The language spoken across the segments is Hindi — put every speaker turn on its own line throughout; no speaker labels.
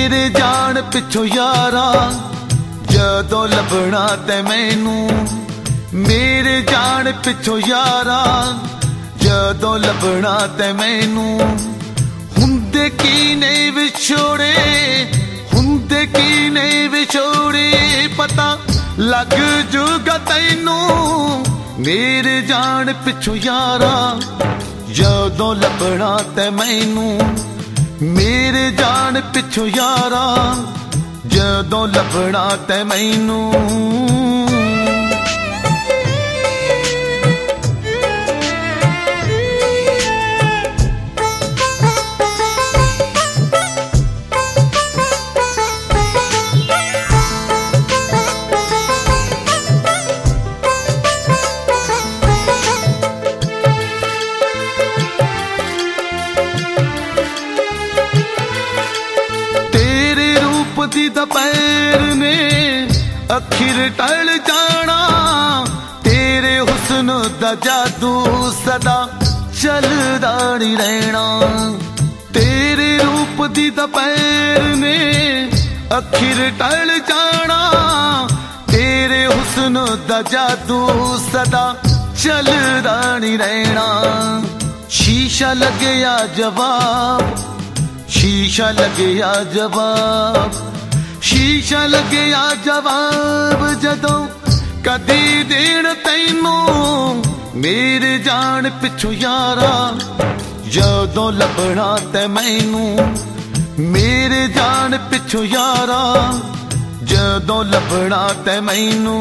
मेरे जान पिछो यारा जदों लभना ते मैनू, मेरे जान पिछो यारा जदों लभना ते मैनू। हुंदे की नहीं विछोड़े, हुंदे की नहीं विछोड़े, पता लग जूगा तैनू। मेरे जान पिछो यारा जदों लभना ते मैनू, मेरे जान पिछो यारा जदों लभना ते मैनू। दी दोपहर ने अखिर टल जाना, तेरे हुस्न दा जादू सदा चलदा नी रहना। तेरे रूप दी दोपहर ने अखिर टल जाना, तेरे हुस्न दा जादू सदा चलदा नी रहना। शीशा लगया जवाब, शीशा लगया जवाब, शीशा लगया जवाब जदों कदी देण तैनू। मेरे जान पिछो यारा जदों लभना ते मैनू, मेरे जान पिछो यारा जदों लभना ते मैनू।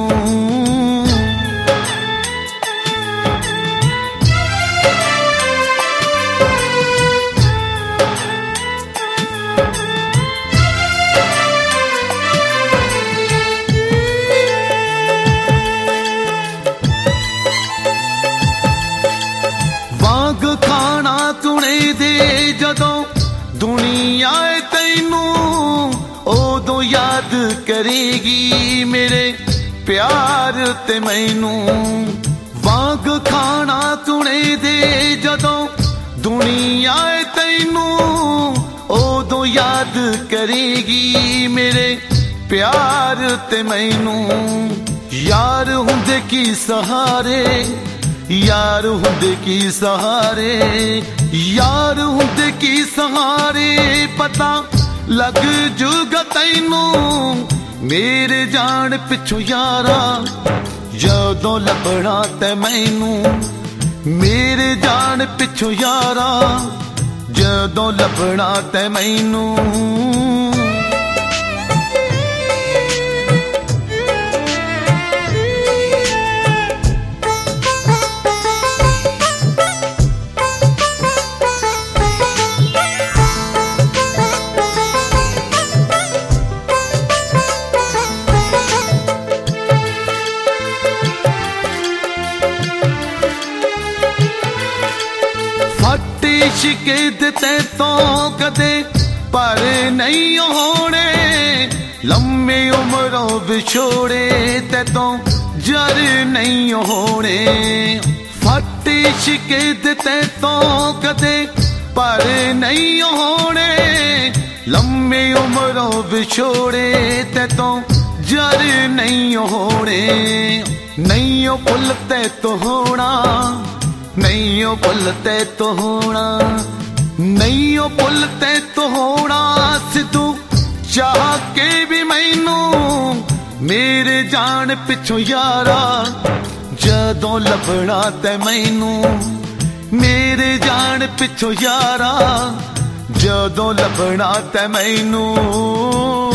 खाना तुने दे जदों दुनिया तैनू, ओदों याद करेगी मेरे प्यार ते मैनू। वांग खाना तुने दे जदों दुनिया तैनू, ओदों याद करेगी मेरे प्यार ते मैनू। यार हुंदे की सहारे, यार हुंदे की सहारे, यार हुंदे की सहारे, पता लग जूगा तैनू। मेरे जान पिछो यारा जदों लभना ते मैनू, मेरे जान पिछो यारा जदों लभना ते मैनू। इश्के दिते तो कदे पर नहीं होने, लम्बी उम्रों विछोड़े ते तो जर नहीं होने। फट इश्के दिते तो कदे पर नहीं होने, लम्बी उम्रों विछोड़े ते तो जर नहीं होने। नहीं ओ भुलते तो होना, नहीं ओ भुलते तो होना, नहीं ओ भुलते तो होना। सिद्धू चाह के भी मैनू, मेरे जान पिछो यारा जदों लभना ते मैनू, मेरे जान पिछो यारा जदों लभना ते मैनू।